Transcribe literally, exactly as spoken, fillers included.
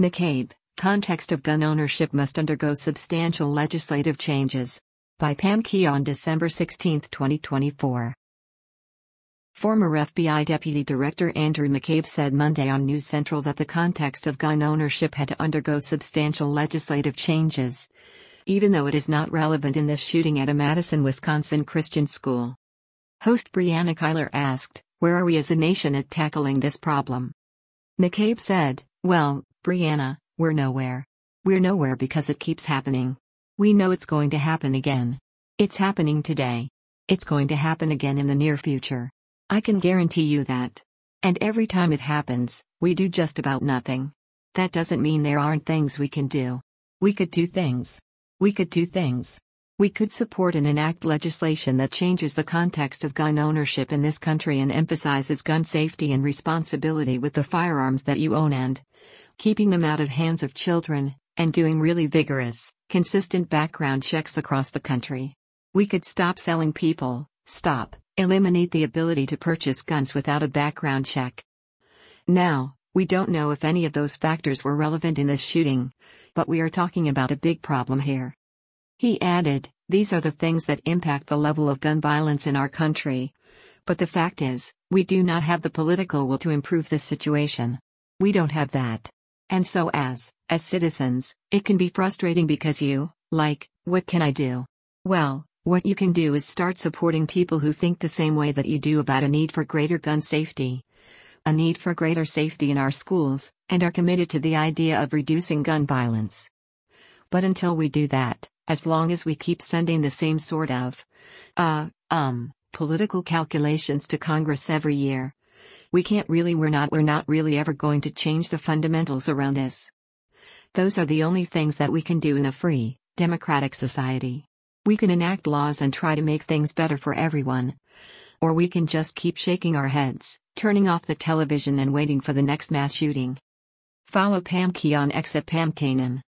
McCabe, context of gun ownership must undergo substantial legislative changes. By Pam Keon, December sixteenth, twenty twenty-four. Former F B I Deputy Director Andrew McCabe said Monday on News Central that the context of gun ownership had to undergo substantial legislative changes, even though it is not relevant in this shooting at a Madison, Wisconsin Christian school. Host Brianna Keilar asked, "Where are we as a nation at tackling this problem?" McCabe said, "Well, Brianna, we're nowhere. We're nowhere because it keeps happening. We know it's going to happen again. It's happening today. It's going to happen again in the near future. I can guarantee you that. And every time it happens, we do just about nothing. That doesn't mean there aren't things we can do. We could do things. We could do things. We could support and enact legislation that changes the context of gun ownership in this country and emphasizes gun safety and responsibility with the firearms that you own and keeping them out of hands of children, and doing really vigorous, consistent background checks across the country. We could stop selling people, stop, eliminate the ability to purchase guns without a background check." Now, we don't know if any of those factors were relevant in this shooting, but we are talking about a big problem here. He added, "These are the things that impact the level of gun violence in our country. But the fact is, we do not have the political will to improve this situation. We don't have that. And so as, as citizens, it can be frustrating because you, like, what can I do? Well, what you can do is start supporting people who think the same way that you do about a need for greater gun safety, a need for greater safety in our schools, and are committed to the idea of reducing gun violence. But until we do that, as long as we keep sending the same sort of, uh, um, political calculations to Congress every year, we can't really, we're not, we're not really ever going to change the fundamentals around this. Those are the only things that we can do in a free, democratic society. We can enact laws and try to make things better for everyone. Or we can just keep shaking our heads, turning off the television and waiting for the next mass shooting." Follow Pam Keon X at Pam Kanan.